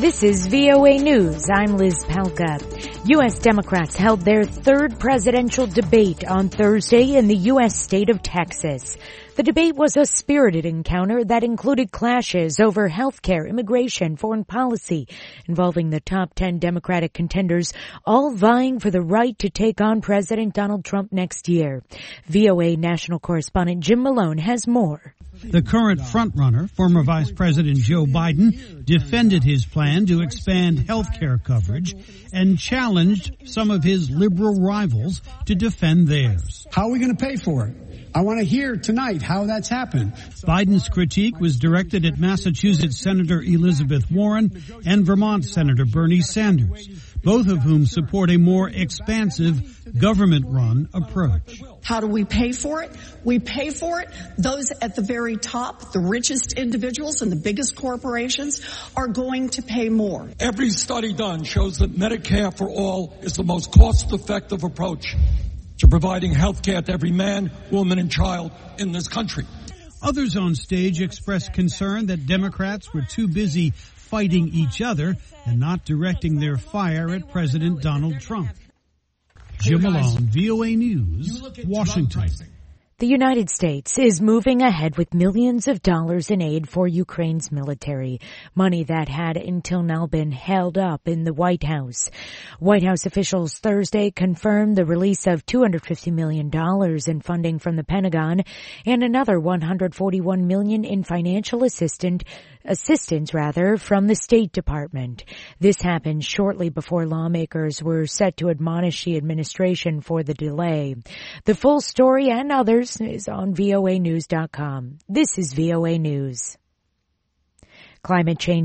This is VOA News. I'm Liz Palka. U.S. Democrats held their third presidential debate on Thursday in the U.S. state of Texas. The debate was a spirited encounter that included clashes over health care, immigration, foreign policy, involving the top 10 Democratic contenders, all vying for the right to take on President Donald Trump next year. VOA national correspondent Jim Malone has more. The current frontrunner, former Vice President Joe Biden, defended his plan to expand health care coverage and challenged some of his liberal rivals to defend theirs. How are we going to pay for it? I want to hear tonight how that's happened. Biden's critique was directed at Massachusetts Senator Elizabeth Warren and Vermont Senator Bernie Sanders, both of whom support a more expansive government-run approach. How do we pay for it? We pay for it. Those at the very top, the richest individuals and the biggest corporations, are going to pay more. Every study done shows that Medicare for all is the most cost-effective approach to providing health care to every man, woman, and child in this country. Others on stage expressed concern that Democrats were too busy fighting each other and not directing their fire at President Donald Trump. Jim Malone, VOA News, Washington. The United States is moving ahead with millions of dollars in aid for Ukraine's military, money that had until now been held up in the White House. White House officials Thursday confirmed the release of $250 million in funding from the Pentagon and another $141 million in financial assistance from the State Department. This happened shortly before lawmakers were set to admonish the administration for the delay. The full story and others is on voanews.com. This is VOA News. Climate change